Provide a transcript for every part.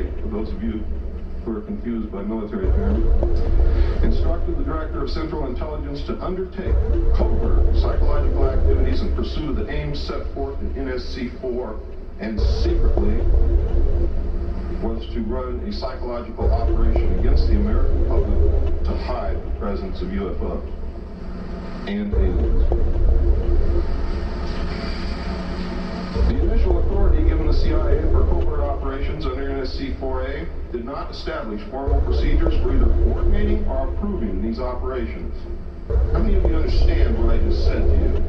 for those of you who are confused by military terms, instructed the Director of Central Intelligence to undertake covert psychological activities in pursuit of the aims set forth in NSC-4, and secretly was to run a psychological operation against the American public to hide the presence of UFOs and aliens. The initial authority given the CIA for covert operations under NSC-4A did not establish formal procedures for either coordinating or approving these operations. How many of you understand what I just said to you?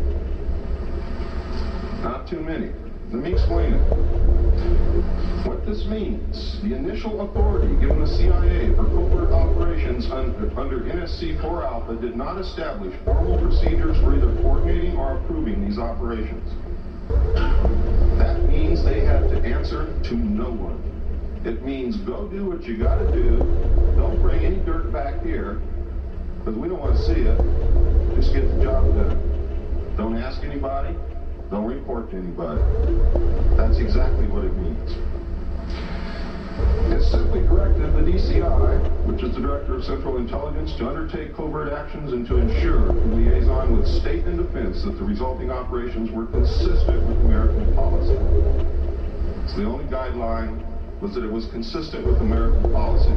Not too many. Let me explain it. What this means, the initial authority given the CIA for covert operations under NSC-4 Alpha did not establish formal procedures for either coordinating or approving these operations. That means they had to answer to no one. It means go do what you gotta do. Don't bring any dirt back here, because we don't want to see it. Just get the job done. Don't ask anybody. Don't report to anybody. That's exactly what it means. It simply directed the DCI, which is the Director of Central Intelligence, to undertake covert actions and to ensure, in liaison with state and defense, that the resulting operations were consistent with American policy. So the only guideline was that it was consistent with American policy.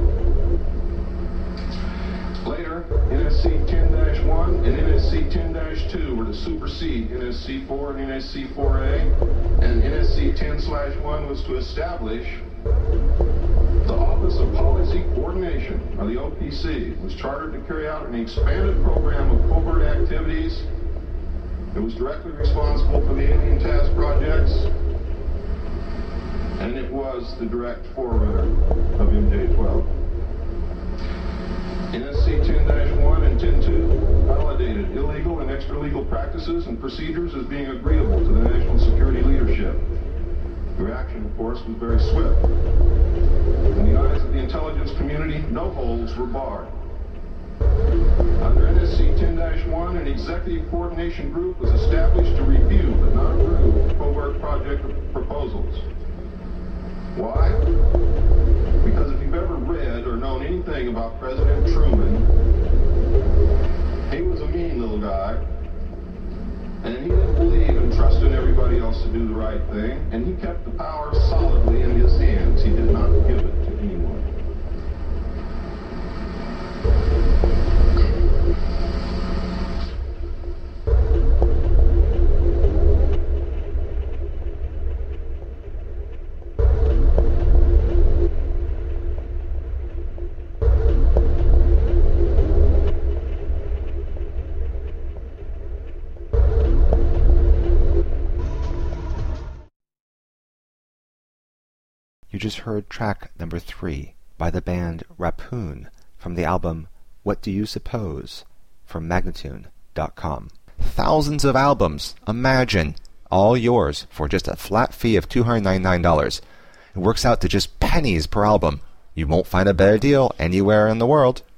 Later, NSC 10-1 and NSC 10-2 were to supersede NSC 4 and NSC 4A, and NSC 10-1 was to establish the Office of Policy Coordination, or the OPC. It was chartered to carry out an expanded program of covert activities. It was directly responsible for the Alien Task projects, and it was the direct forerunner of MJ-12. NSC 10-1 and 10-2 validated illegal and extra-legal practices and procedures as being agreeable to the national security leadership. The reaction, of course, was very swift. In the eyes of the intelligence community, no holds were barred. Under NSC 10-1, an executive coordination group was established to review but not approve covert project proposals. Why? Because if you've ever read or known anything about President Truman, he was a mean little guy, and he didn't believe in trusting everybody else to do the right thing, and he kept the power solidly in his hands. He did not give it to anyone. You just heard track number 3 by the band Rappoon from the album What Do You Suppose from Magnatune.com. Thousands of albums, imagine, all yours for just a flat fee of $299. It works out to just pennies per album. You won't find a better deal anywhere in the world.